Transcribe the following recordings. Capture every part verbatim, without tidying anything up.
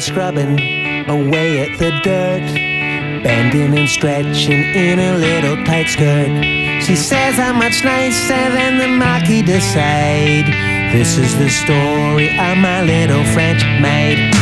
scrubbing away at the dirt, bending and stretching in a little tight skirt. She says I'm much nicer than the Marquis de Sade. This is the story of my little French maid.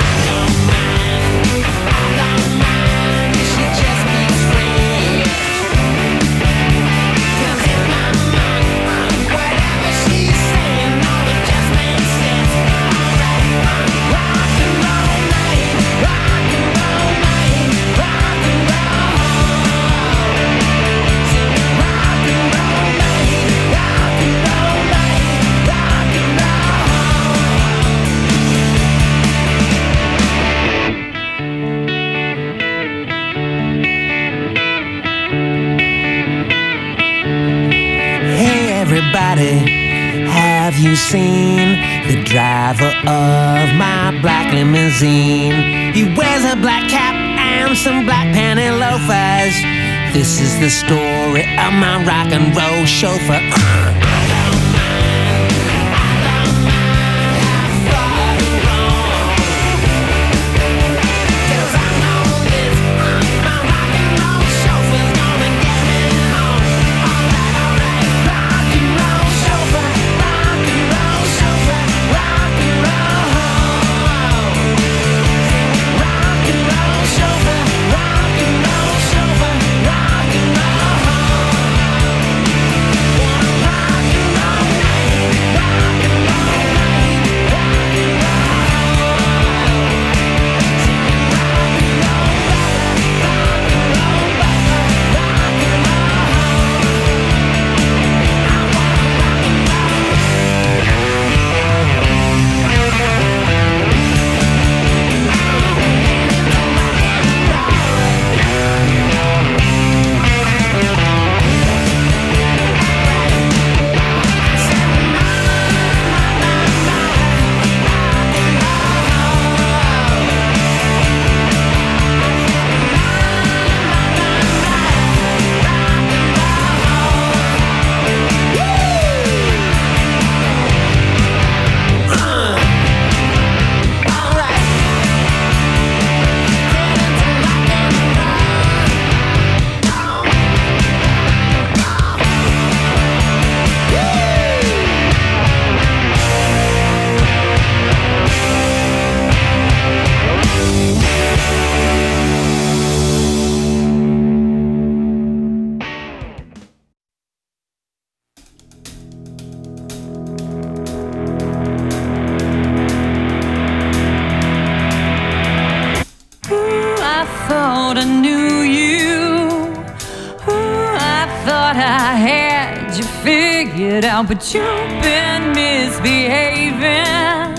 Have you seen the driver of my black limousine? He wears a black cap and some black panty loafers. This is the story of my rock and roll chauffeur. uh. But you've been misbehaving.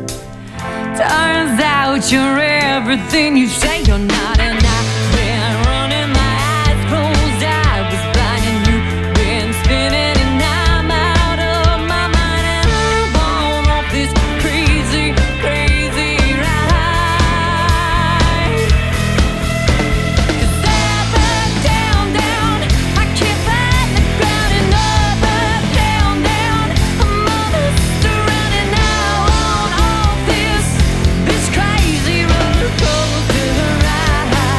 Turns out you're everything you say you're not. And I've been running my eyes closed. I was blind and you've been spinning. And I'm out of my mind. And I'm on off this crazy, crazy ride. 'Cause up and down, down, I can't find the ground. And up and down, down, I'm all surrounded now on off this, this crazy roller coaster ride.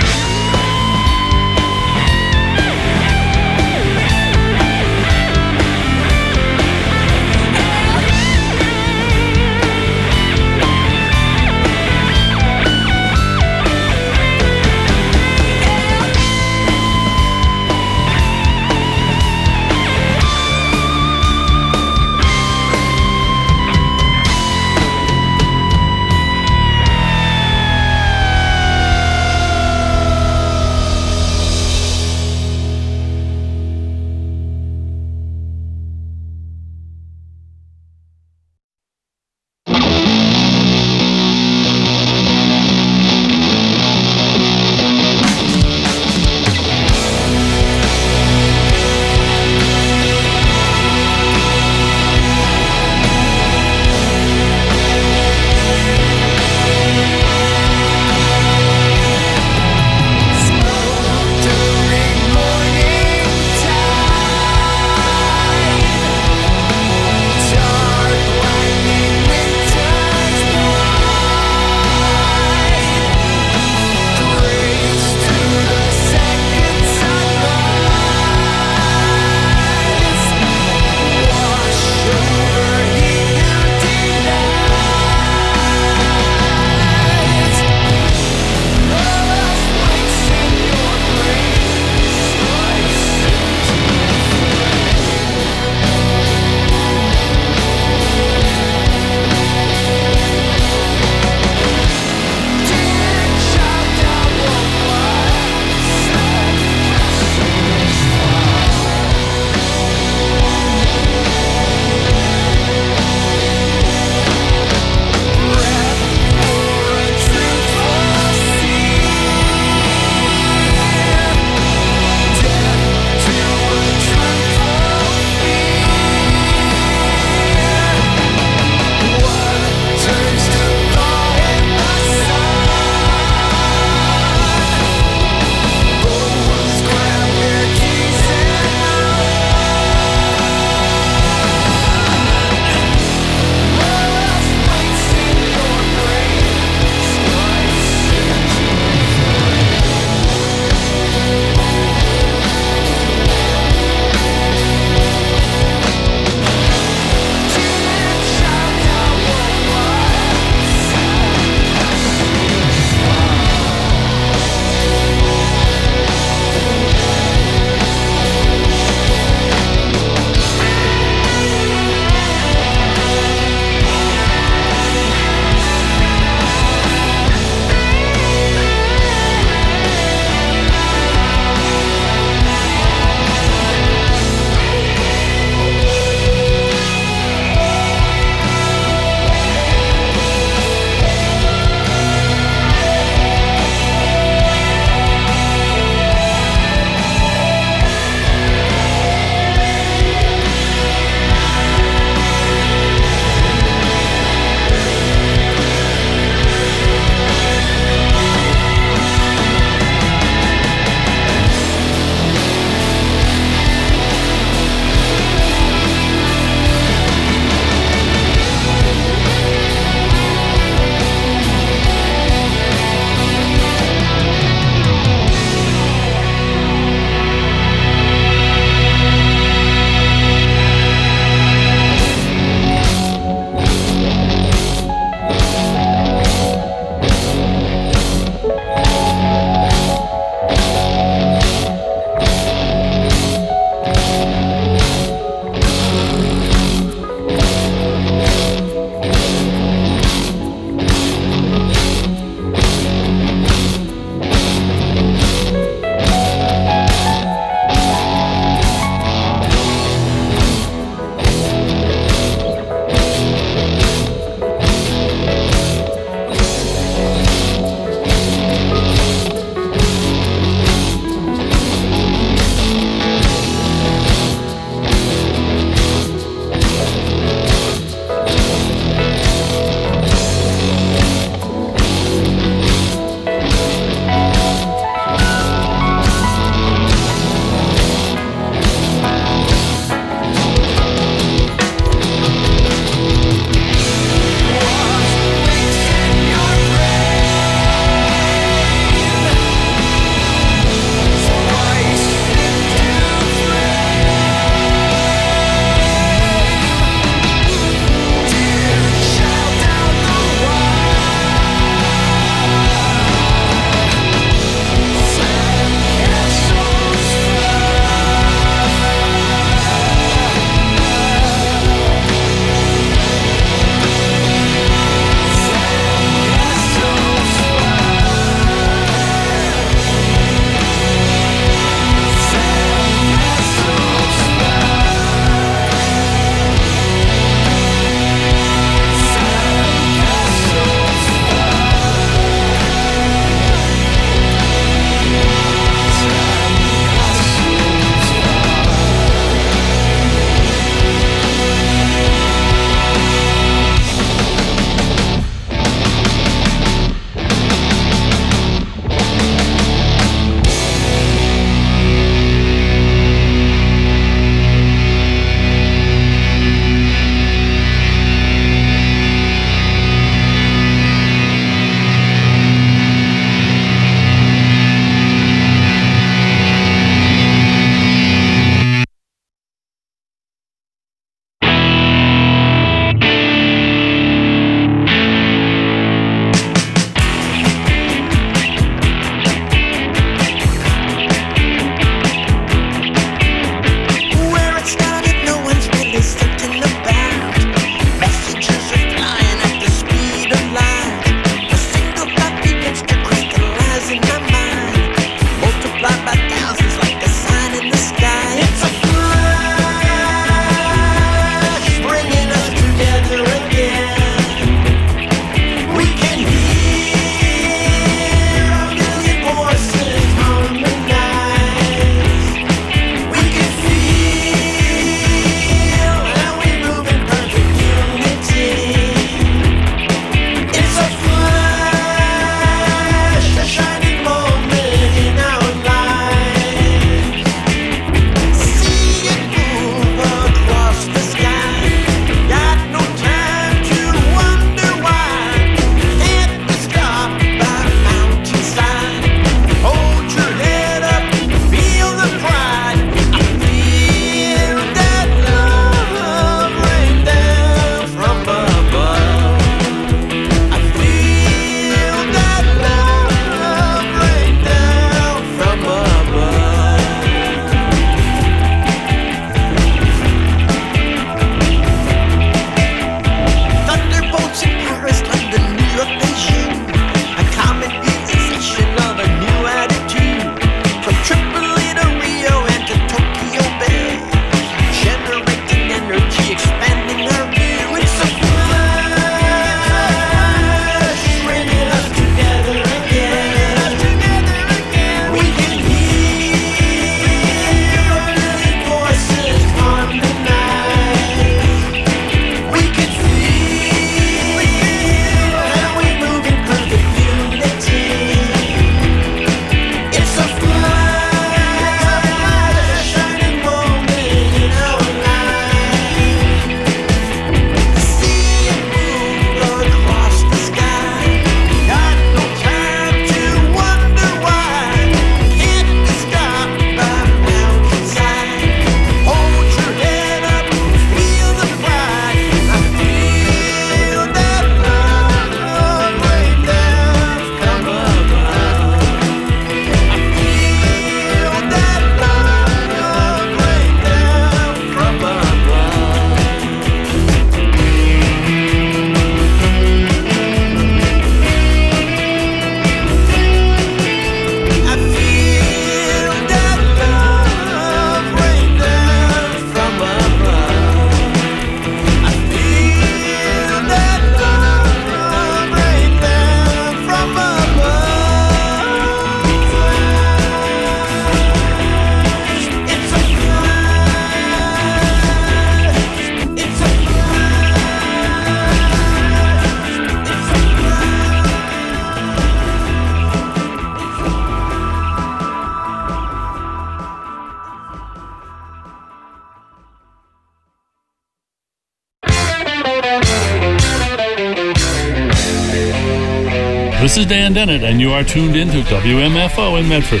This is Dan Dennett, and you are tuned into W M F O in Medford.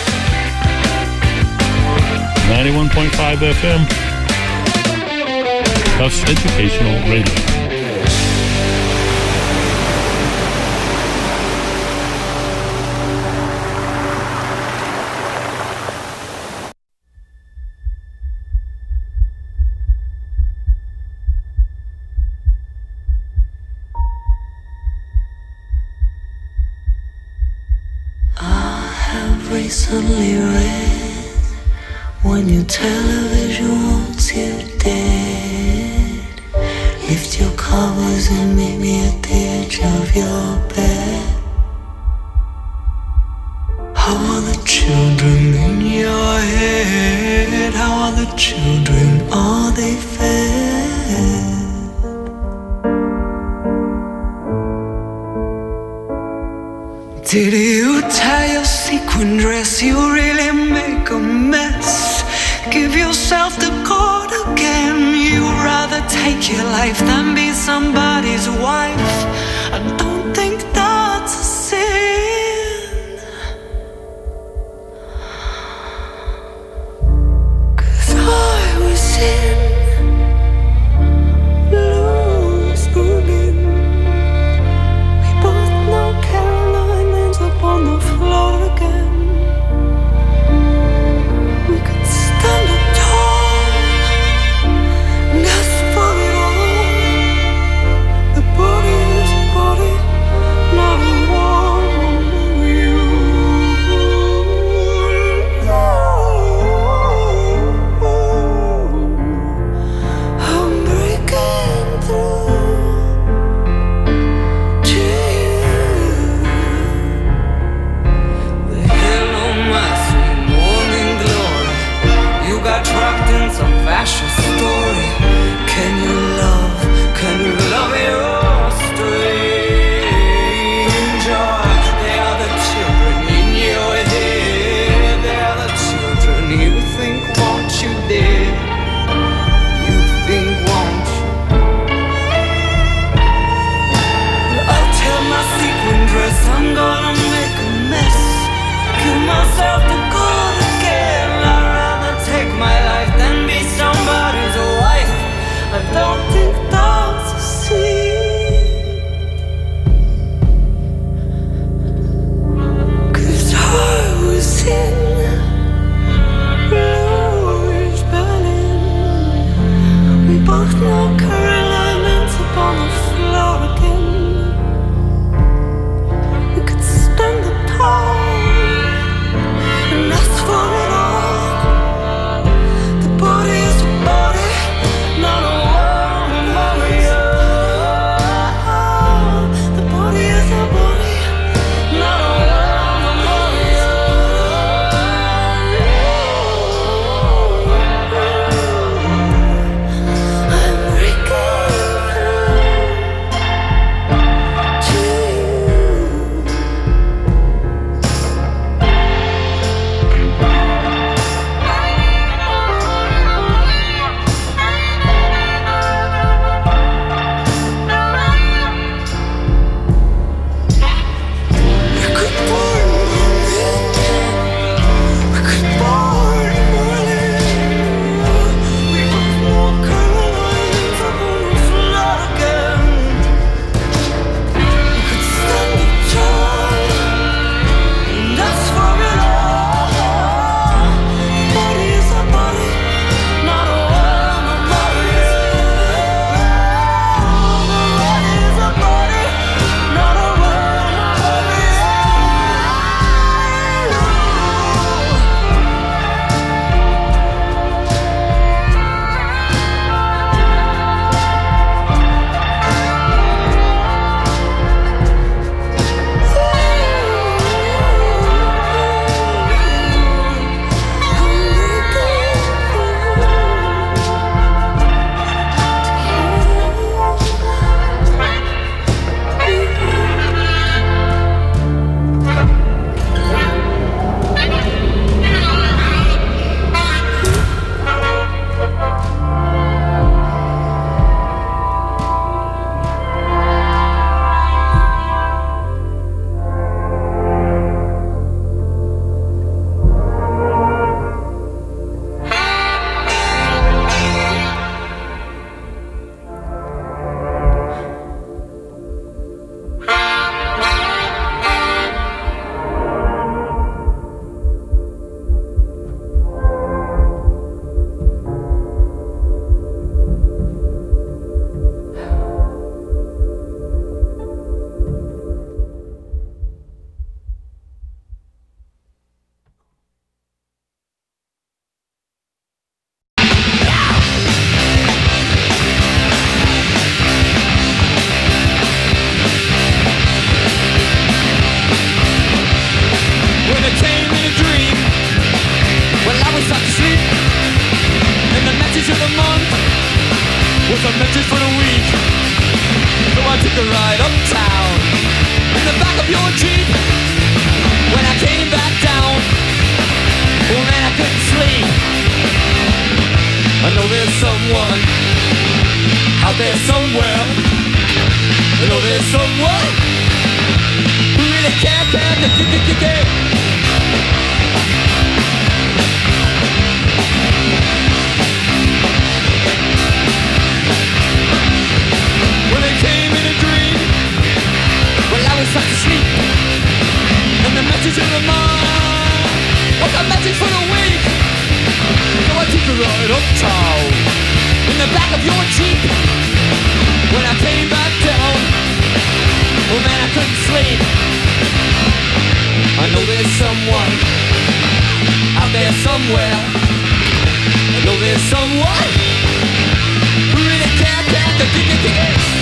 ninety-one point five F M. Tufts Educational Radio. Recently read when your television wants you dead, lift your covers and meet me at the edge of your bed. How are the children in your head? How are the children? Are they fed? Did you tie your sequin dress? You really make a mess. Give yourself the cord again. You'd rather take your life than be somebody's wife. I don't think that's a sin, 'cause I was in loose moving. We both know Caroline ends up on the floor again. We could stand up tall and ask for it all. The body is a body. back of your Jeep. When I came back down, oh man, I couldn't sleep. I know there's someone out there somewhere. I know there's someone who really can't stand the kick-kick-kick. When it came in a dream, well, I was fast asleep, and the message in the mind was a message for the weak. So I took a ride uptown in the back of your Jeep. When I came back down, oh man, I couldn't sleep. I know there's someone out there somewhere. I know there's someone who really can't stand the kick-kick-kick.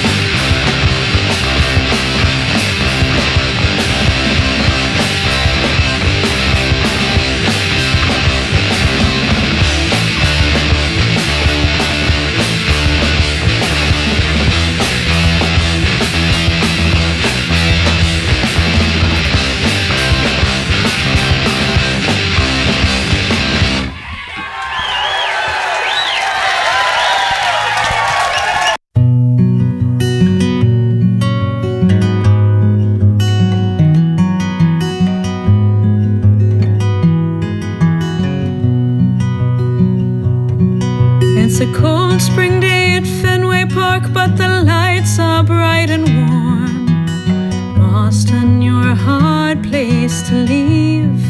It's a cold spring day at Fenway Park, but the lights are bright and warm. Boston, you're a hard place to leave.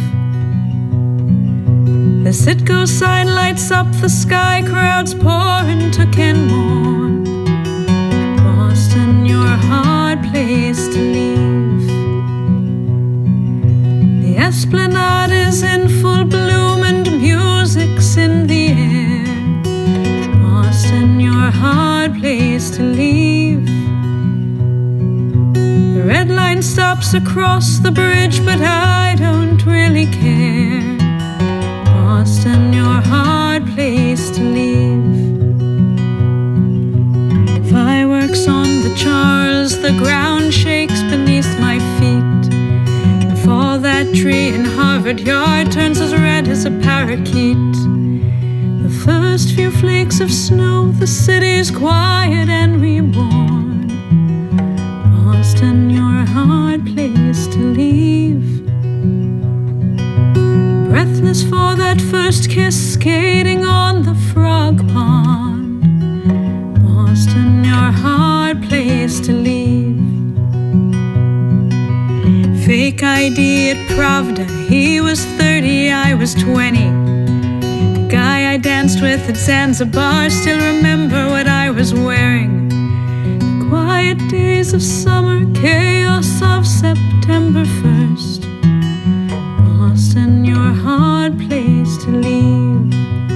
The Citgo sign lights up the sky, crowds pour into Kenmore. Boston, you're a hard place to leave. The Esplanade is in full bloom and music's in the air. Boston, you're a hard place to leave. The red line stops across the bridge, but I don't really care. Boston, you're a hard place to leave. Fireworks on the Charles, the ground shakes beneath my feet. If all that tree in Harvard Yard turns as red as a parakeet, the first few flakes of snow, the city's quiet and reborn. Boston, you're a hard place to leave. Breathless for that first kiss, skating on the frog pond. Boston, you're a hard place to leave. Fake I D at Pravda, he was thirty, I was twenty. The guy I danced with at Zanzibar still remember what I was wearing. The quiet days of summer, chaos of September first. Boston, you're a hard place to leave.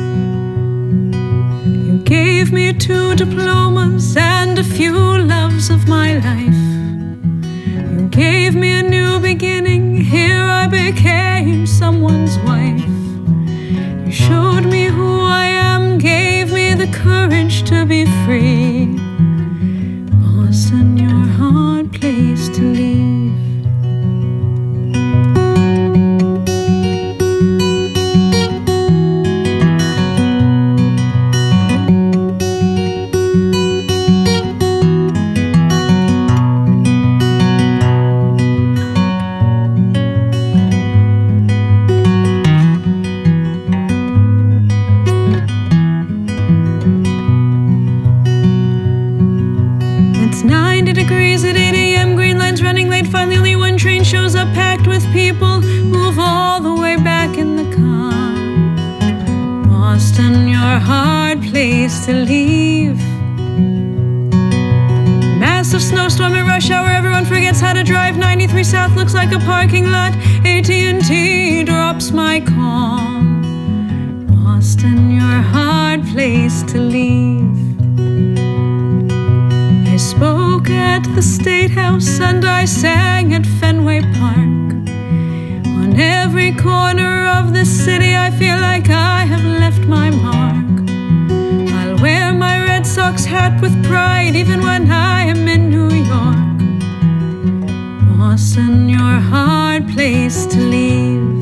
You gave me two diplomas and a few loves of my life. You gave me a new beginning, here I became someone's wife. You showed me who I am, gave me the courage to be free. Boston, you're a hard place to leave. Shows up packed with people, move all the way back in the car. Boston, you're a hard place to leave. Massive snowstorm at rush hour, everyone forgets how to drive. ninety-three South looks like a parking lot. A T and T drops my call. Boston, you're a hard place to leave. I spoke at the State House and I sang at Fenway Park. On every corner of this city I feel like I have left my mark. I'll wear my Red Sox hat with pride even when I am in New York. Boston, your hard place to leave.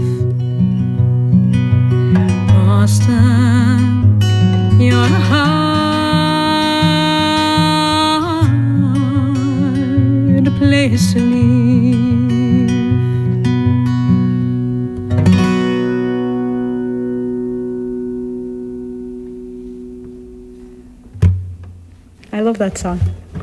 Boston, your hard place to leave. I love that song.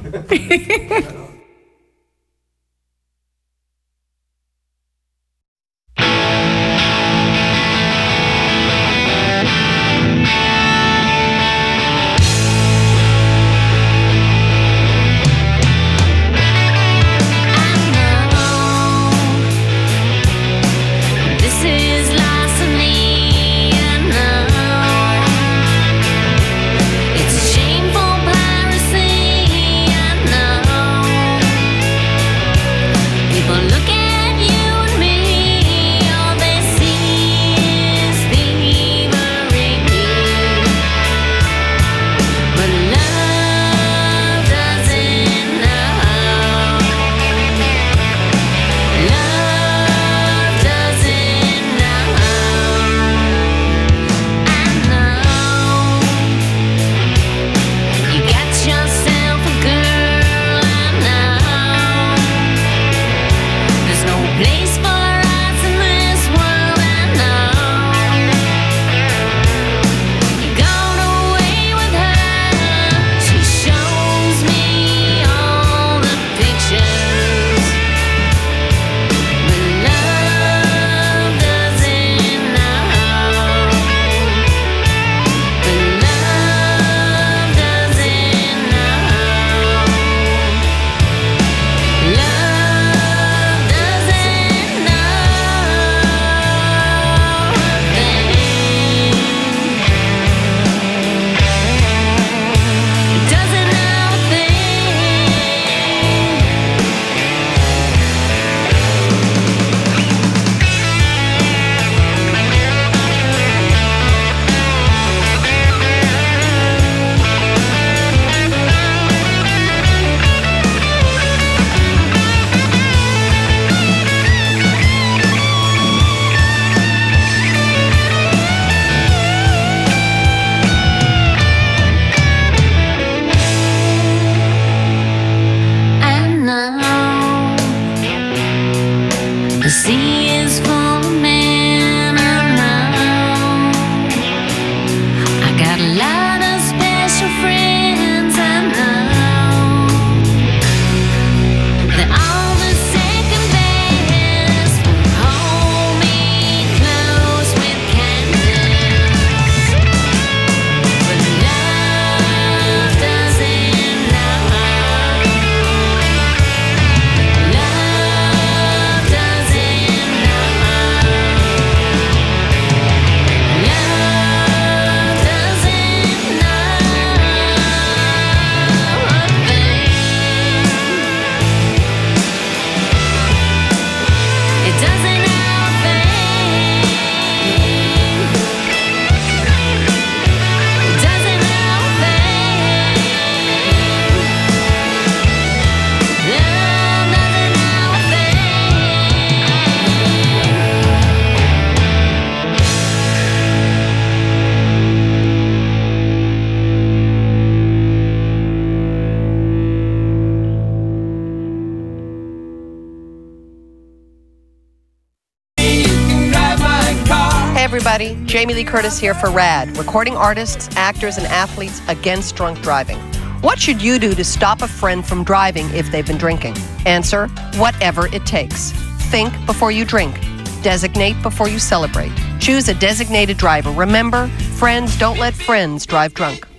everybody. Jamie Lee Curtis here for RAD, recording artists, actors, and athletes against drunk driving. What should you do to stop a friend from driving if they've been drinking? Answer, whatever it takes. Think before you drink. Designate before you celebrate. Choose a designated driver. Remember, friends don't let friends drive drunk.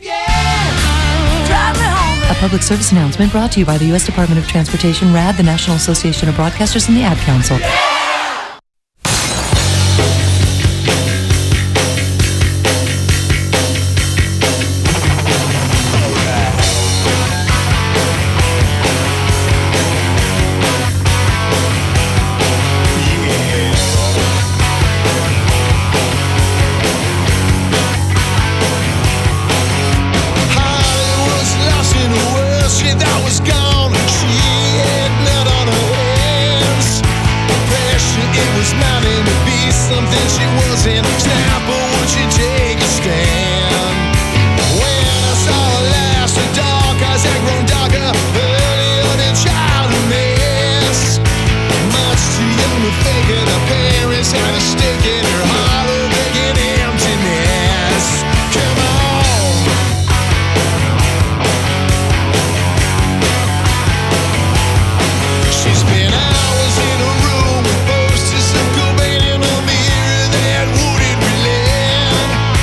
A public service announcement brought to you by the U S Department of Transportation, RAD, the National Association of Broadcasters, and the Ad Council. That was gone. She had nut on her head. striving to be something she wasn't. Snap, or would she take a stand? When I saw her last, her dark eyes had grown darker earlier than childhood mess. Much too young to fake it, her parents had a stake in her heart, a vacant emptiness. Come on. She spent hours in a room with posters of Cobain in a mirror that wouldn't relent.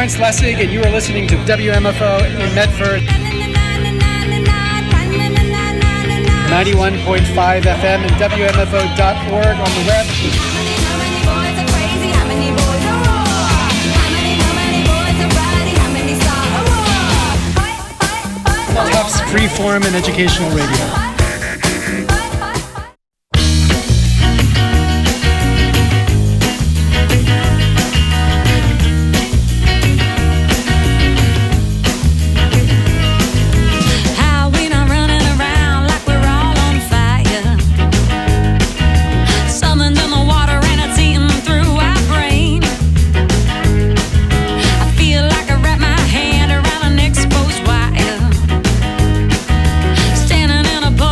Lawrence Lessig, and you are listening to W M F O in Medford. ninety-one point five F M and W M F O dot org on the web. Tufts Freeform and Educational Radio. Standing in a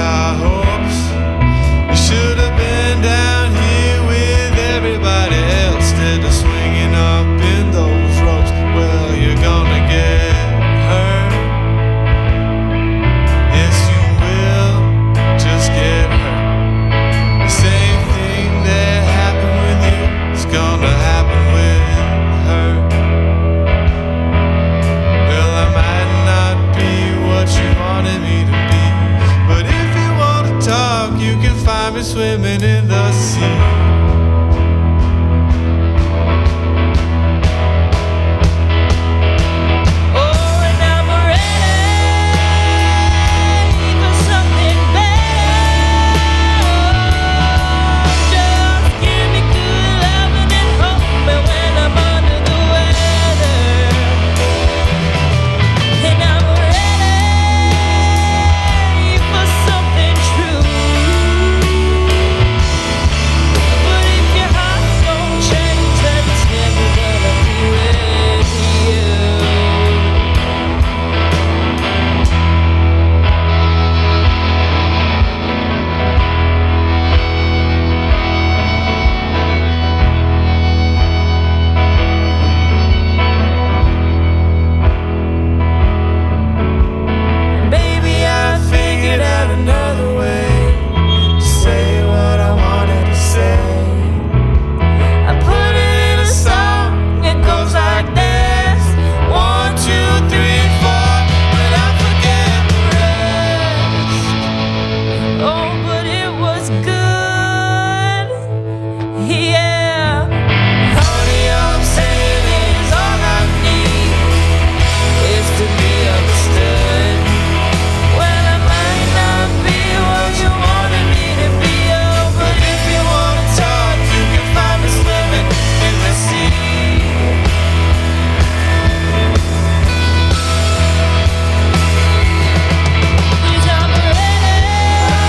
our hopes. You should have been down here with everybody else instead of swinging up in those ropes. Well, you're gonna get hurt. Yes, you will just get hurt. The same thing that happened with you is gonna happen with her. Well, I might not be what you wanted me to be, but if you want to talk, you can find me swimming in the sea.